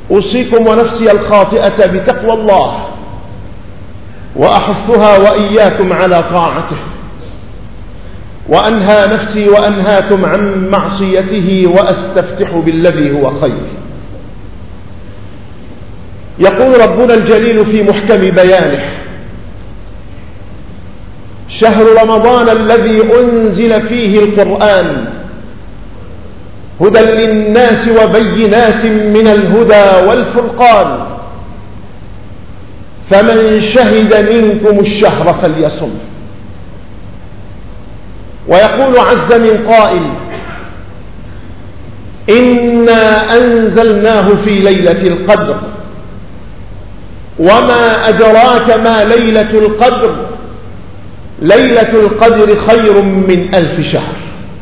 أوصيكم ونفسي الخاطئة بتقوى الله، وأحثها وإياكم على طاعته، وأنهى نفسي وأنهاكم عن معصيته، وأستفتح بالذي هو خير. يقول ربنا الجليل في محكم بيانه: شهر رمضان الذي أنزل فيه القرآن هدى للناس وبينات من الهدى والفرقان، فمن شهد منكم الشهر فليصم. ويقول عز من قائل: إنا أنزلناه في ليلة القدر، وما أدراك ما ليلة القدر، ليلة القدر خير من 1000 شهر.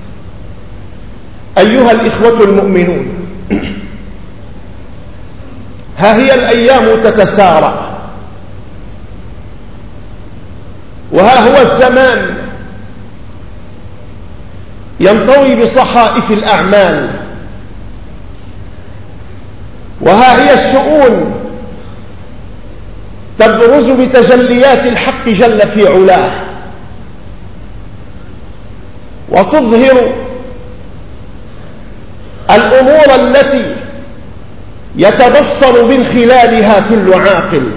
أيها الإخوة المؤمنون، ها هي الأيام تتسارع، وها هو الزمان ينطوي بصحائف الأعمال، وها هي الشؤون تبرز بتجليات الحق جل في علاه، وتظهر الأمور التي يتبصر من خلالها كل عاقل،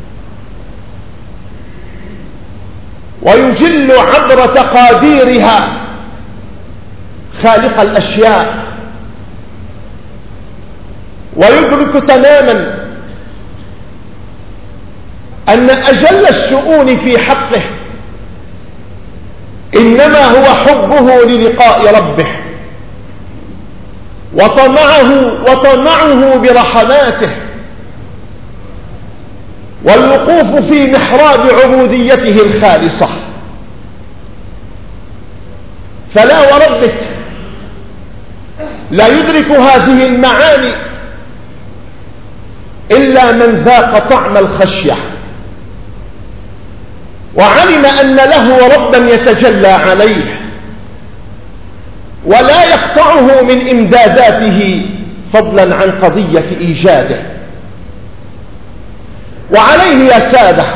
ويجل عبر تقاديرها خالق الأشياء، ويدرك تماما أن أجل الشؤون في حقه إنما هو حبه للقاء ربه، وطمعه برحماته، والوقوف في محراب عبوديته الخالصة. فلا وربك لا يدرك هذه المعاني إلا من ذاق طعم الخشية، وعلم أن له ربا يتجلى عليه ولا يقطعه من إمداداته، فضلا عن قضية إيجاده. وعليه يا سادة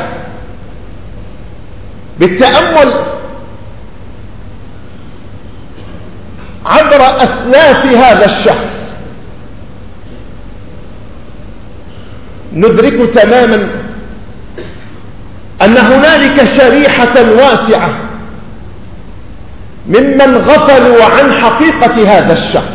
بالتأمل عبر أثلاث هذا الشهر ندرك تماما أن هنالك شريحة واسعة ممن غفلوا عن حقيقة هذا الشهر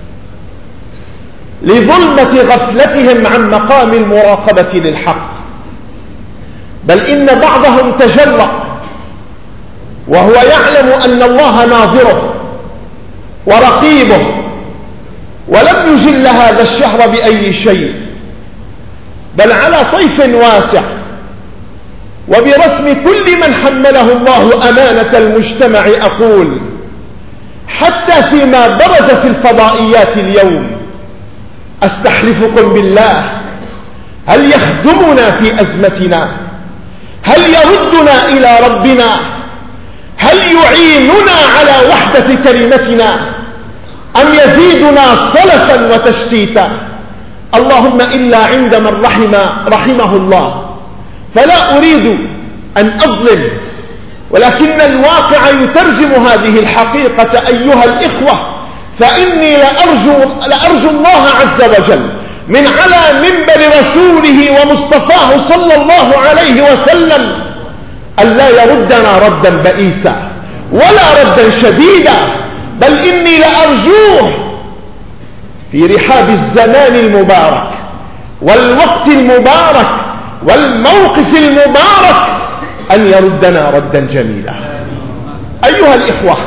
لظلمة غفلتهم عن مقام المراقبة للحق، بل إن بعضهم تجرأ وهو يعلم أن الله ناظره ورقيبه، ولم يجل هذا الشهر بأي شيء، بل على طيف واسع وبرسم كل من حمله الله أمانة المجتمع. أقول حتى فيما برز في الفضائيات اليوم، أستحلفكم بالله هل يخدمنا في أزمتنا؟ هل يردنا إلى ربنا؟ هل يعيننا على وحدة كلمتنا أم يزيدنا صلفا وتشتيتا؟ اللهم إلا عند من رحمه الله، فلا أريد أن أظلم، ولكن الواقع يترجم هذه الحقيقة أيها الإخوة. فإني لأرجو الله عز وجل من على منبر رسوله ومصطفاه صلى الله عليه وسلم أن لا يردنا ردا بئيسا ولا ردا شديدا، بل إني لأرجوه في رحاب الزمان المبارك والوقت المبارك والموقف المبارك أن يردنا ردا جميلا. أيها الإخوة،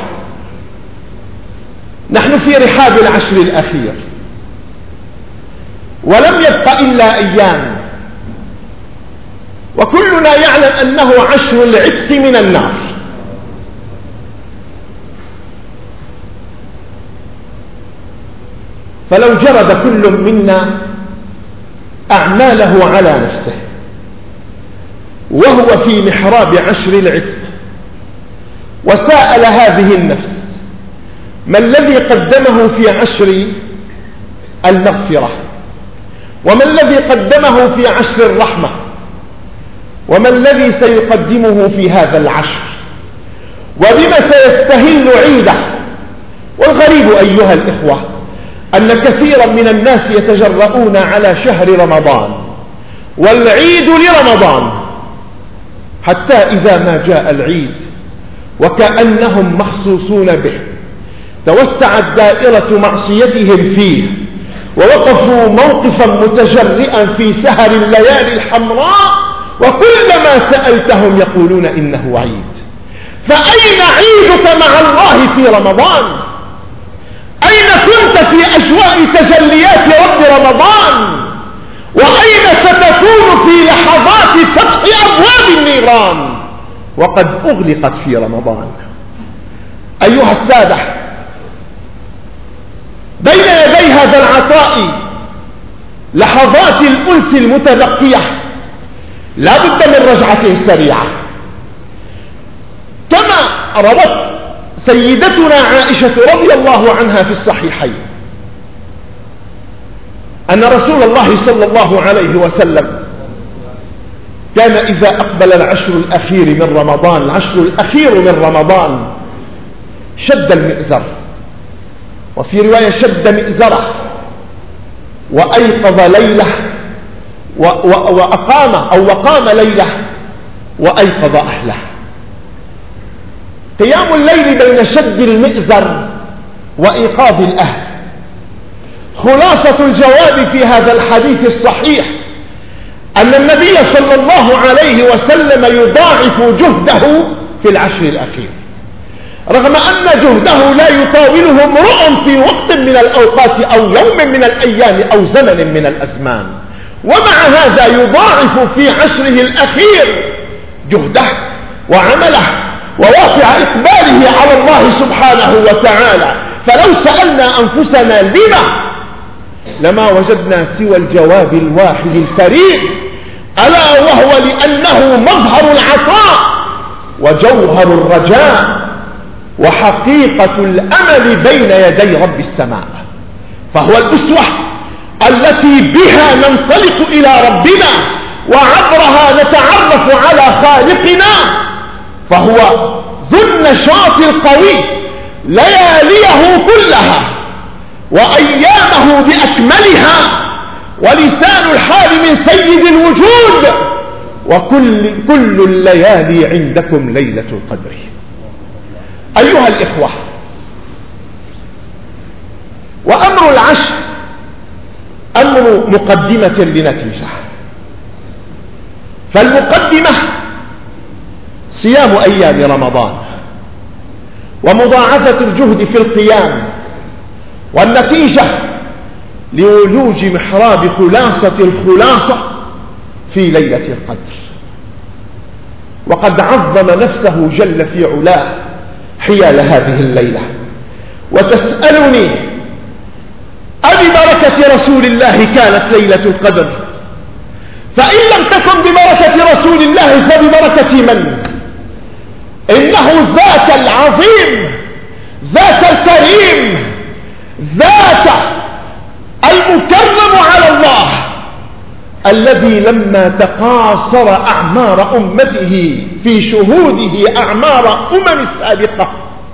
نحن في رحاب العشر الأخير، ولم يبق إلا أيام، وكلنا يعلم أنه عشر العتق من النار. فلو جرد كل منا أعماله على نفسه وهو في محراب عشر العتق وسأل هذه النفس ما الذي قدمه في عشر المغفرة وما الذي قدمه في عشر الرحمة؟ وما الذي سيقدمه في هذا العشر؟ وبما سيستهل عيده؟ والغريب أيها الإخوة أن كثيرا من الناس يتجرؤون على شهر رمضان والعيد لرمضان، حتى إذا ما جاء العيد وكأنهم مخصوصون به توسعت دائرة معصيتهم فيه، ووقفوا موقفا متجرئا في سهر الليالي الحمراء، وكلما سألتهم يقولون إنه عيد. فأين عيدك مع الله في رمضان؟ أين كنت في أجواء تجليات رب رمضان؟ وأين ستكون في لحظات فتح أبواب النيران وقد أغلقت في رمضان؟ أيها السادة، بين يدي هذا العطاء لحظات الأنس المتبقية لا بد من رجعة سريعة، كما روت سيدتنا عائشة رضي الله عنها في الصحيحين أن رسول الله صلى الله عليه وسلم كان إذا أقبل العشر الأخير من رمضان، العشر الأخير من رمضان، شد المئزر، وفي رواية شد مئزره، وأيقظ ليلة وقام ليلة وأيقظ أهله. قيام الليل بين شد المئزر وإيقاظ الأهل. خلاصة الجواب في هذا الحديث الصحيح أن النبي صلى الله عليه وسلم يضاعف جهده في العشر الأخير، رغم أن جهده لا يطاوله امرؤ في وقت من الأوقات أو يوم من الأيام أو زمن من الأزمان، ومع هذا يضاعف في عشره الأخير جهده وعمله وواقع إقباله على الله سبحانه وتعالى. فلو سألنا أنفسنا لما وجدنا سوى الجواب الواحد الفريد، ألا وهو لأنه مظهر العطاء وجوهر الرجاء وحقيقة الأمل بين يدي رب السماء، فهو الأسوة التي بها ننطلق إلى ربنا وعبرها نتعرف على خالقنا، فهو ذو النشاط القوي لياليه كلها وأيامه بأكملها، ولسان الحال من سيد الوجود، وكل الليالي عندكم ليلة القدر. أيها الإخوة، وأمر العشر أمر مقدمة لنتيجة، فالمقدمة صيام أيام رمضان ومضاعفة الجهد في القيام، والنتيجة لولوج محراب خلاصة الخلاصة في ليلة القدر. وقد عظم نفسه جل في علاه حيال هذه الليلة، وتسألني أببركة رسول الله كانت ليلة القدر؟ فإن لم تكن ببركة رسول الله فببركة من؟ إنه ذاك العظيم، ذاك الكريم، ذاك المكرم على الله، الذي لما تقاصر أعمار أمته في شهوده أعمار السابقة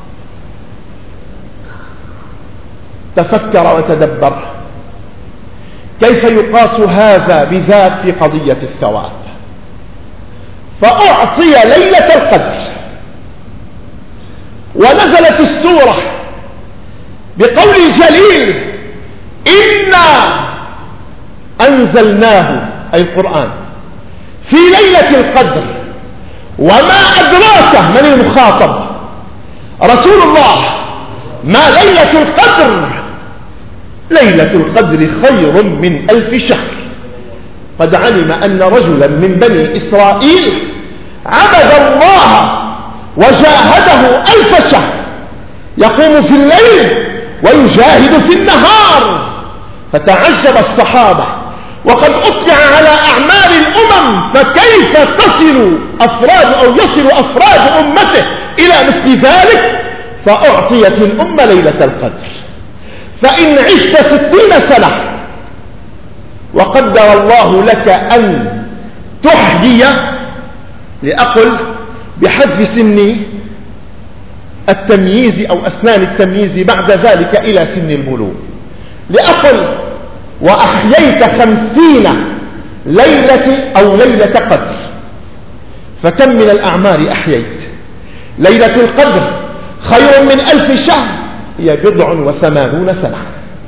تفكر وتدبر كيف يقاس هذا بذاك في قضية الثواب، فأعطي ليلة القدر، ونزلت السورة بقول جليل: إنا أنزلناه، أي القرآن، في ليلة القدر وما أدراك من المخاطب؟ رسول الله. ما ليلة القدر؟ ليلة القدر خير من 1000 شهر. قد علم أن رجلا من بني إسرائيل عبد الله وجاهده 1000 شهر، يقوم في الليل ويجاهد في النهار، فتعجب الصحابة وقد أطلع على أعمار الأمم، فكيف تصل أفراد أو يصل أفراد أمته إلى مثل ذلك؟ فأعطيت الأمة ليلة القدر. فإن عشت 60 سنة وقدر الله لك أن تحيي، لأقل بحذف سن التمييز أو أسنان التمييز بعد ذلك إلى سن البلوغ، لأقل وأحييت 50 ليلة أو ليلة قدر، فكم من الأعمال أحييت؟ ليلة القدر خير من 1000 شهر، هي 80 سنة،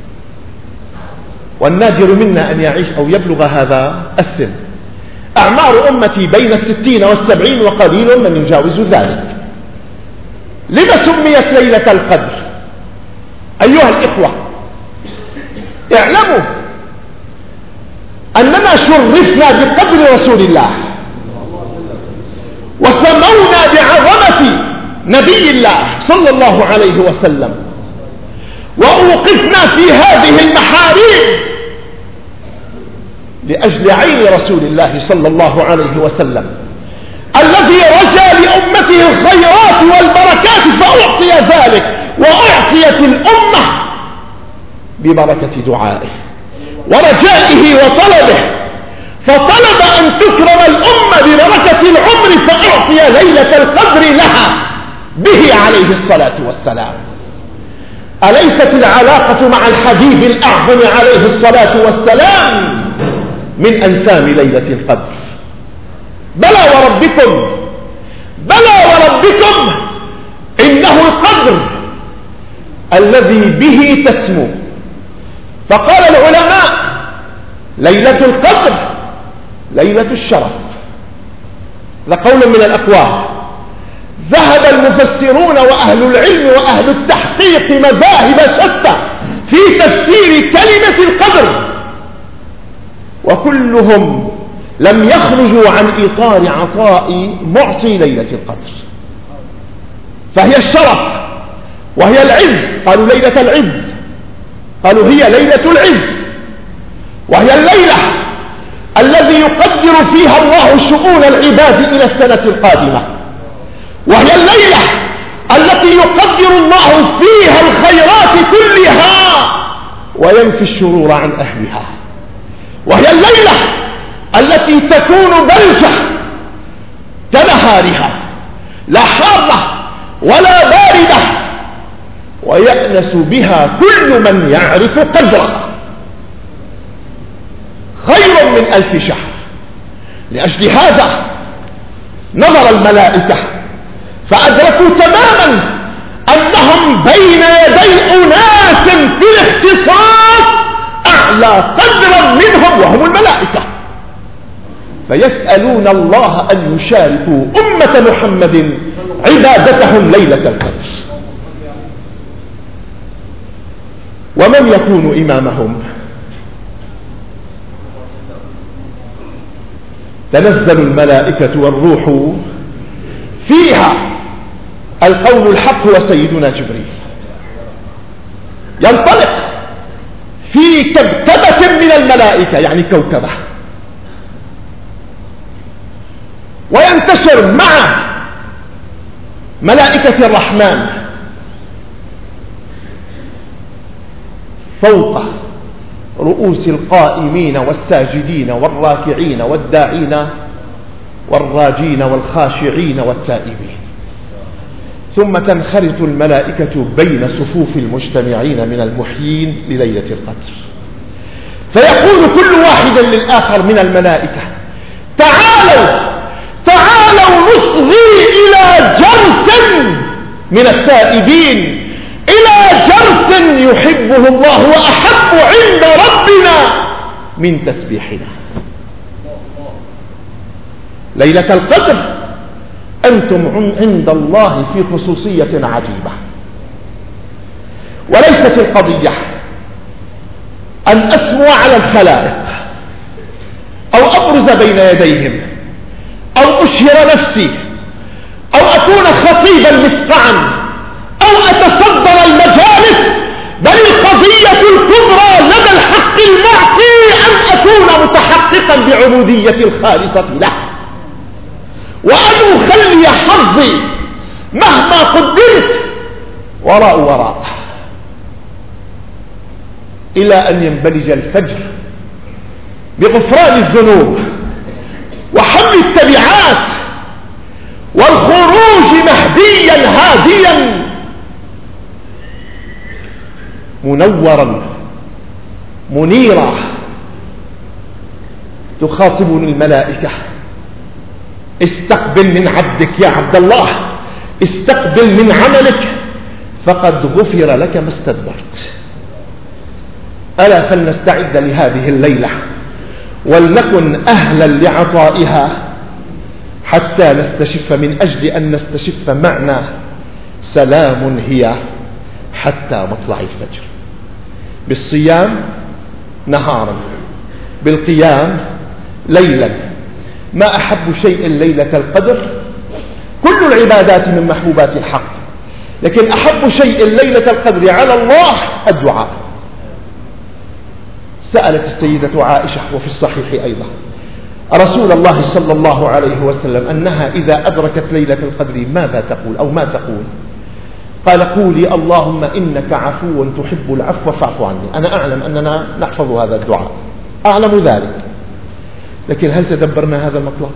والنادر منا أن يعيش أو يبلغ هذا السن. أعمار أمتي بين 60 و70 وقليل من يجاوز ذلك. لما سميت ليلة القدر؟ أيها الإخوة، اعلموا أننا شرفنا بقدر رسول الله، وسمونا بعظمة نبي الله صلى الله عليه وسلم، وأوقفنا في هذه المحاريب لأجل عين رسول الله صلى الله عليه وسلم الذي رجى لأمته الخيرات والبركات، فأعطي ذلك، وأعطيت الأمة ببركة دعائه ورجائه وطلبه، فطلب أن تكرم الأمة ببركة العمر، فأعطي ليلة القدر لها به عليه الصلاة والسلام. أليست العلاقة مع الحبيب الأعظم عليه الصلاة والسلام من أنسام ليلة القدر؟ بلى وربكم، بلى وربكم، إنه القدر الذي به تسمو. فقال العلماء: ليلة القدر ليلة الشرف. لقول من الأقوال. ذهب المفسرون وأهل العلم وأهل التحقيق مذاهب شتى في تفسير كلمة القدر، وكلهم لم يخرجوا عن إطار عطاء معطي ليلة القدر، فهي الشرف وهي العز. قالوا ليلة العز، قالوا هي ليلة العز، وهي الليلة الذي يقدر فيها الله شؤون العباد إلى السنة القادمة، وهي الليلة التي يقدر الله فيها الخيرات كلها وينفي الشرور عن أهلها، وهي الليلة التي تكون بلجة كنهارها، لا حارة ولا باردة، ويأنس بها كل من يعرف قدرها، خير من 1000 شهر. لأجل هذا نظر الملائكة فأدركوا تماما أنهم بين يدي أناس في الاختصاص أعلى قدرا منهم، وهم الملائكة، فيسألون الله أن يشاركوا أمة محمد عبادتهم ليلة القدر. ومن يكون إمامهم؟ تنزل الملائكة والروح فيها القول الحق وسيدنا جبريل، ينطلق في كبكبة من الملائكة، يعني كوكبة، وينتشر مع ملائكة الرحمن فوق رؤوس القائمين والساجدين والراكعين والداعين والراجين والخاشعين والتائبين، ثم تنخرط الملائكة بين صفوف المجتمعين من المحيين لليلة القدر، فيقول كل واحد للآخر من الملائكة: تعالوا تعالوا نصغي إلى جرس من التائبين، إلى جرس يحبه الله وأحب عند ربنا من تسبيحنا. ليلة القدر أنتم عند الله في خصوصية عجيبة، وليست القضية أن أسمو على الخلائق أو أبرز بين يديهم أو أشهر نفسي أو أكون خطيبا مسقعا أو أتصدر المجالس، بل القضية الكبرى لدى الحق المعطي أن أكون متحققا بعبودية الخالصة له، وأن أخلي حظي مهما قدرت وراء إلى أن ينبلج الفجر بغفران الذنوب وحمل التبعات والخروج مهديا هاديا منورا منيرا. تخاطبني الملائكة: استقبل من عبدك يا عبد الله، استقبل من عملك فقد غفر لك ما استدبرت. ألا فلنستعد لهذه الليلة ولنكن أهلا لعطائها حتى نستشف، من أجل أن نستشف معنى سلام هي حتى مطلع الفجر. بالصيام نهارا، بالقيام ليلا. ما أحب شيء ليلة القدر؟ كل العبادات من محبوبات الحق، لكن أحب شيء ليلة القدر على الله الدعاء. سألت السيدة عائشة وفي الصحيح أيضا رسول الله صلى الله عليه وسلم أنها إذا أدركت ليلة القدر ماذا تقول أو ما تقول؟ قال: قولي اللهم إنك عفو تحب العفو فاعف عني. أنا أعلم أننا نحفظ هذا الدعاء، أعلم ذلك، لكن هل تدبرنا هذا المطلب؟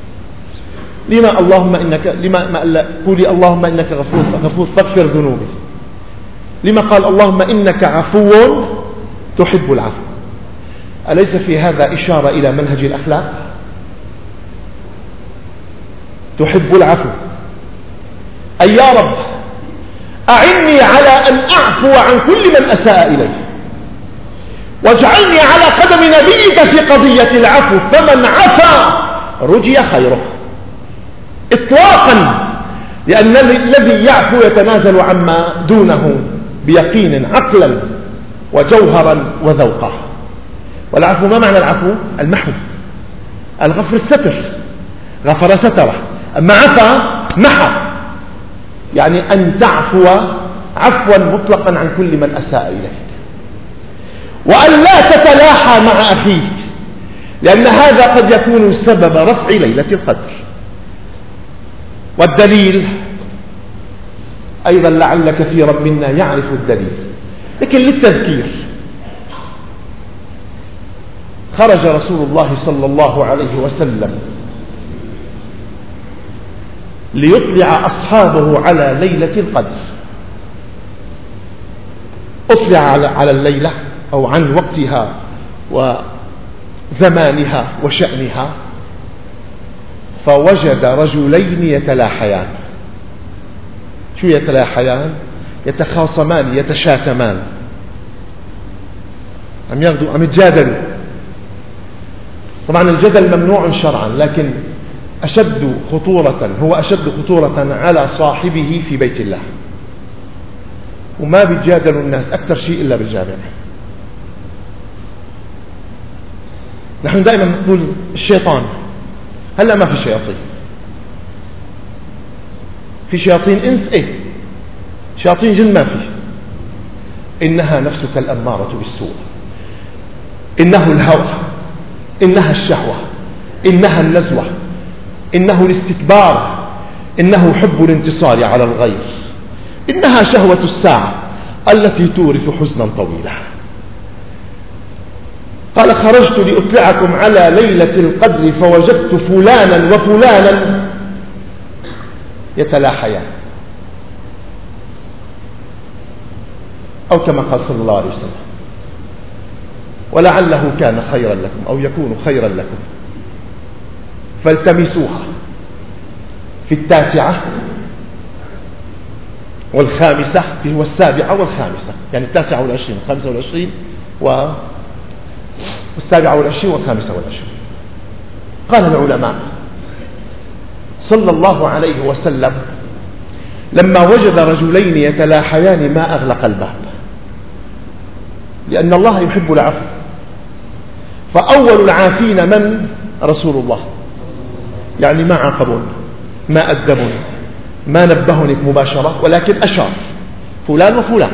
قولي اللهم إنك غفور فاغفر ذنوبي. لما قال اللهم إنك عفو تحب العفو؟ أليس في هذا إشارة إلى منهج الأخلاق؟ تحب العفو، أي يا رب أعني على أن أعفو عن كل من أساء إلي، واجعلني على قدم نبيك في قضية العفو، فمن عفا رجي خيره إطلاقا، لأن الذي يعفو يتنازل عما دونه بيقين عقلا وجوهرا وذوقا. والعفو ما معنى العفو؟ المحو، الغفر الستر، غفر ستره. أما عفا محى، يعني أن تعفو عفوا مطلقا عن كل من أساء إليك، وأن لا تتلاحى مع أخيك، لأن هذا قد يكون سبب رفع ليلة القدر. والدليل أيضا لعل كثيرا منا يعرف الدليل، لكن للتذكير: خرج رسول الله صلى الله عليه وسلم ليطلع أصحابه على ليلة القدر. أطلع على الليلة أو عن وقتها وزمانها وشأنها، فوجد رجلين يتلاحيان. شو يتلاحيان؟ يتخاصمان، يتشاتمان، عم يتجادلوا. طبعا الجدل ممنوع شرعا، لكن هو أشد خطورة على صاحبه في بيت الله. وما بيتجادلوا الناس أكثر شيء إلا بالجامع. نحن دائما نقول الشيطان، هلا ما في شياطين، في شياطين إنس شياطين جن ما في. إنها نفسك الأمارة بالسوء، إنه الهوى، إنها الشهوة، إنها النزوة، إنه الاستكبار، إنه حب الانتصار على الغير، إنها شهوة الساعة التي تورث حزنا طويلا. قال: خرجت لأطلعكم على ليلة القدر فوجدت فلانا وفلانا يتلاحيان، أو كما قال صلى الله عليه وسلم: ولعله كان خيرا لكم أو يكون خيرا لكم فالتمسوها في 9 والخامسة، هو 7 والخامسة، يعني 29 25 و27 و25. قال العلماء صلى الله عليه وسلم: لما وجد رجلين يتلاحيان ما أغلق الباب، لأن الله يحب العفو. فأول العافين من؟ رسول الله، يعني ما عاقبون، ما أدبون، ما نبهني مباشرة، ولكن أشار فلان وفلان،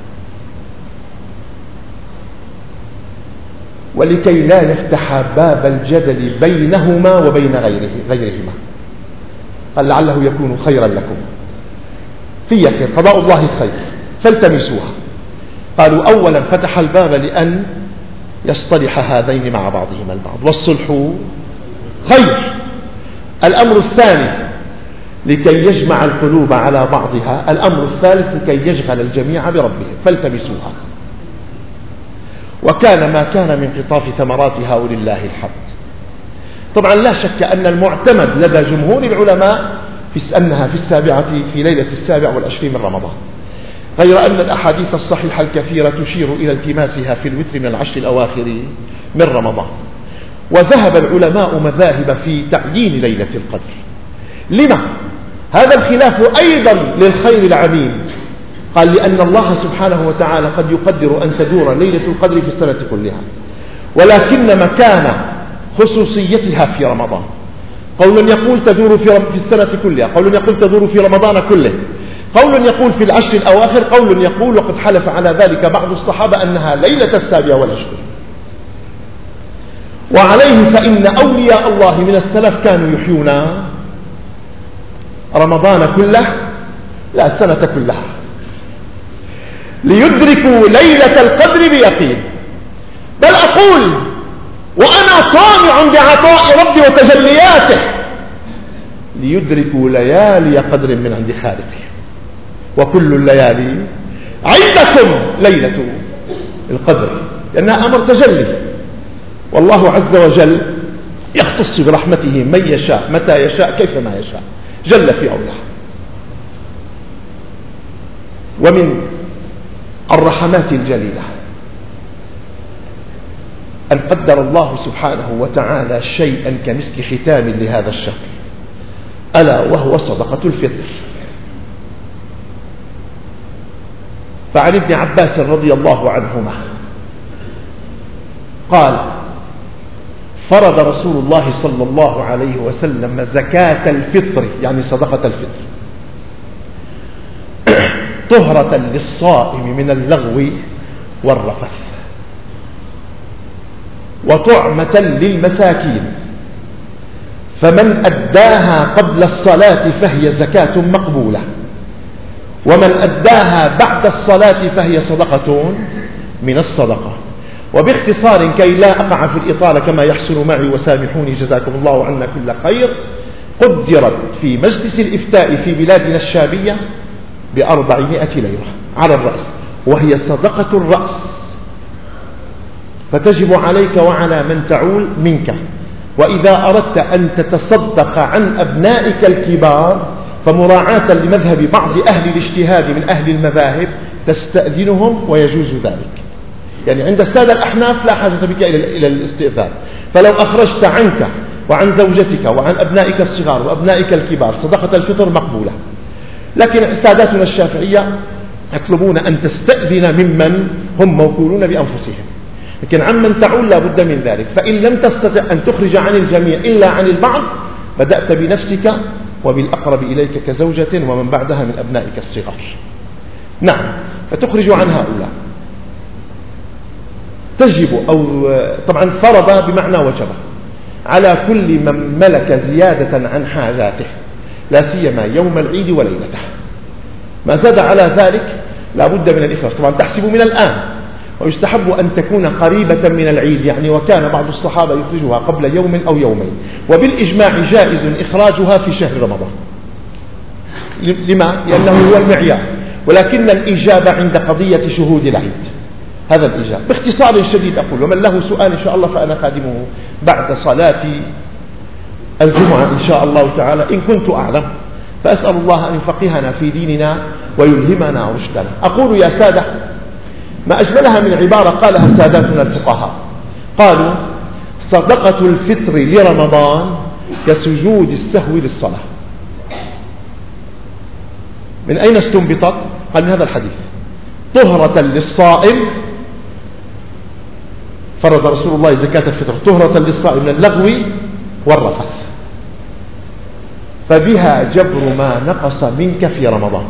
ولكي لا يفتح باب الجدل بينهما وبين غيرهما. قال: لعله يكون خيرا لكم، في خير، قضاء الله خير، فالتمسوها. قالوا: أولا فتح الباب لأن يصطلح هذين مع بعضهما البعض، والصلح خير. الأمر الثاني لكي يجمع القلوب على بعضها، الأمر الثالث لكي يشغل الجميع بربهم فالتمسوها. وكان ما كان من قطاف ثمراتها ولله الحمد. طبعا لا شك أن المعتمد لدى جمهور العلماء أنها في ليلة 27 من رمضان، غير أن الأحاديث الصحيحة الكثيرة تشير إلى التماسها في الوتر من العشر الأواخر من رمضان. وذهب العلماء مذاهب في تعيين ليلة القدر. لما؟ هذا الخلاف أيضا للخير العميم. قال لأن الله سبحانه وتعالى قد يقدر أن تدور ليلة القدر في السنة كلها، ولكن مكان خصوصيتها في رمضان. قول يقول تدور في السنة كلها، قول يقول تدور في رمضان كله، قول يقول في العشر الأواخر، قول يقول وقد حلف على ذلك بعض الصحابة أنها ليلة 27. وعليه فإن أولياء الله من السلف كانوا يحيون رمضان كله، لا السنة كلها، ليدركوا ليلة القدر بيقين. بل أقول وأنا طامع بعطاء ربي وتجلياته ليدركوا ليالي قدر من عند خالقه، وكل الليالي عندكم ليلة القدر، لأنها أمر تجلي، والله عز وجل يختص برحمته من يشاء متى يشاء كيفما يشاء جل في علاه. ومن الرحمات الجليلة أن قدر الله سبحانه وتعالى شيئا كمسك ختام لهذا الشهر، ألا وهو صدقة الفطر. فعن ابن عباس رضي الله عنهما قال: فرض رسول الله صلى الله عليه وسلم زكاة الفطر، يعني صدقة الفطر، طهرة للصائم من اللغو والرفث، وطعمة للمساكين، فمن أداها قبل الصلاة فهي زكاة مقبولة، ومن أداها بعد الصلاة فهي صدقة من الصدقة. وباختصار كي لا أقع في الإطالة كما يحسن معي وسامحوني جزاكم الله عنا كل خير، قدرت في مجلس الإفتاء في بلادنا الشامية ب400 ليرة على الرأس، وهي صدقة الرأس، فتجب عليك وعلى من تعول منك. وإذا أردت أن تتصدق عن أبنائك الكبار فمراعاة لمذهب بعض أهل الاجتهاد من أهل المذاهب تستأذنهم ويجوز ذلك، يعني عند السادة الأحناف لا حاجة بك إلى الاستئذان. فلو أخرجت عنك وعن زوجتك وعن أبنائك الصغار وأبنائك الكبار صدقة الفطر مقبولة، لكن ساداتنا الشافعية يطلبون أن تستأذن ممن هم موكولون بأنفسهم، لكن عمن تعول لا بد من ذلك. فإن لم تستطع أن تخرج عن الجميع إلا عن البعض بدأت بنفسك وبالأقرب إليك كزوجة ومن بعدها من أبنائك الصغار. نعم، فتخرج عن هؤلاء. تجب أو طبعا فرض بمعنى وجب على كل من ملك زيادة عن حاجاته، لا سيما يوم العيد وليلته. ما زاد على ذلك لا بد من الإخراج، طبعا تحسب من الآن، ويستحب أن تكون قريبة من العيد، يعني وكان بعض الصحابة يخرجها قبل يوم أو يومين، وبالإجماع جائز إخراجها في شهر رمضان. لما؟ لأنه هو المعيار، ولكن الإجابة عند قضية شهود العيد، هذا الإجابة باختصار شديد. أقول ومن له سؤال إن شاء الله فأنا خادمه بعد صلاة الجمعة إن شاء الله تعالى إن كنت أعلم، فأسأل الله أن يفقهنا في ديننا ويلهمنا رشدنا. أقول يا سادة ما أجملها من عبارة قالها ساداتنا الفقهاء، قالوا: صدقة الفطر لرمضان كسجود السهو للصلاة. من أين استنبطت؟ قال من هذا الحديث: طهرة للصائم، فرض رسول الله زكاة الفطر طهرة للصائم من اللغو والرفث، فبها جبر ما نقص منك في رمضان.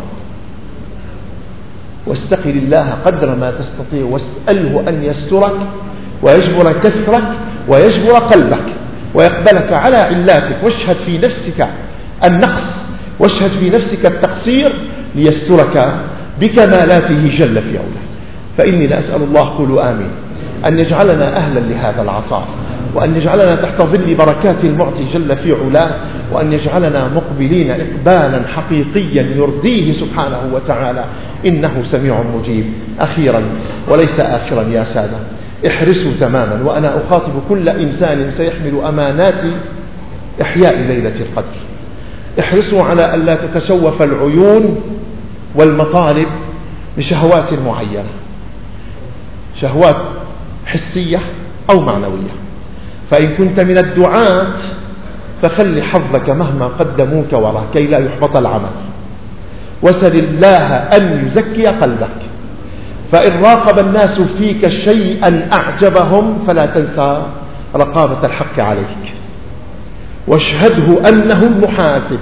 واستقل الله قدر ما تستطيع، واسأله أن يسترك ويجبر كسرك ويجبر قلبك ويقبلك على علاتك، واشهد في نفسك النقص واشهد في نفسك التقصير ليسترك بكمالاته جل في علاه. فإني لأسأل الله، قولوا آمين، أن يجعلنا أهلا لهذا العطاء، وأن يجعلنا تحت ظل بركات المعطي جل في علاه، وأن يجعلنا مقبلين إقبالا حقيقيا يرضيه سبحانه وتعالى، إنه سميع مجيب. أخيرا وليس آخرا يا سادة، احرصوا تماما، وأنا أخاطب كل إنسان سيحمل أمانات إحياء ليلة القدر، احرصوا على ألا تتشوف العيون والمطالب بشهوات معينة، شهوات حسية أو معنوية. فإن كنت من الدعاة فخل حظك مهما قدموك وراء كي لا يحبط العمل، وسل الله أن يزكي قلبك. فإن راقب الناس فيك شيئا أعجبهم فلا تنسى رقابة الحق عليك، واشهده أنه المحاسب.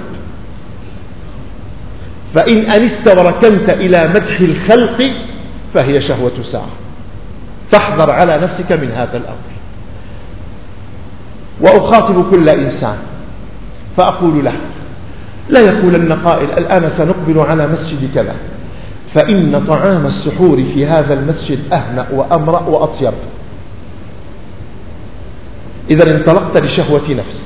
فإن أنست وركنت إلى مدح الخلق فهي شهوة ساعة، فاحذر على نفسك من هذا الأمر. وأخاطب كل إنسان فأقول له: لا يقولن قائل الآن سنقبل على مسجد كذا، فإن طعام السحور في هذا المسجد أهنأ وأمرأ وأطيب. إذا انطلقت لشهوة نفس،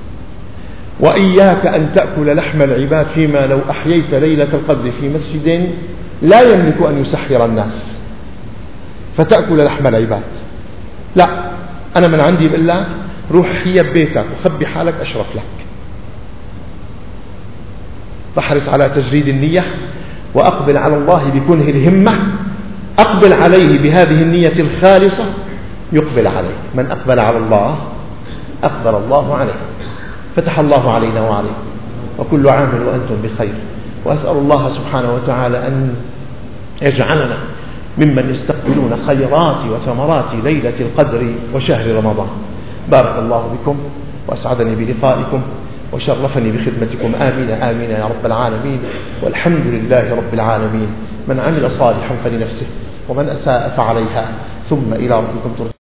وإياك أن تأكل لحم العباد فيما لو أحييت ليلة القدر في مسجد لا يملك أن يسحر الناس فتأكل لحم العباد. لا، أنا من عندي بالله روح حيب بيتك وخبي حالك أشرف لك. فاحرص على تجريد النية، وأقبل على الله بكنه الهمة، أقبل عليه بهذه النية الخالصة يقبل عليه. من أقبل على الله أقبل الله عليه. فتح الله علينا وعليكم، وكل عام وأنتم بخير. وأسأل الله سبحانه وتعالى أن يجعلنا ممن يستقبلون خيرات وثمرات ليلة القدر وشهر رمضان. بارك الله بكم وأسعدني بلقائكم وشرفني بخدمتكم. آمين آمين يا رب العالمين، والحمد لله رب العالمين. من عمل صالحا فلنفسه، ومن أساء فعليها، ثم إلى ربكم ترجعون.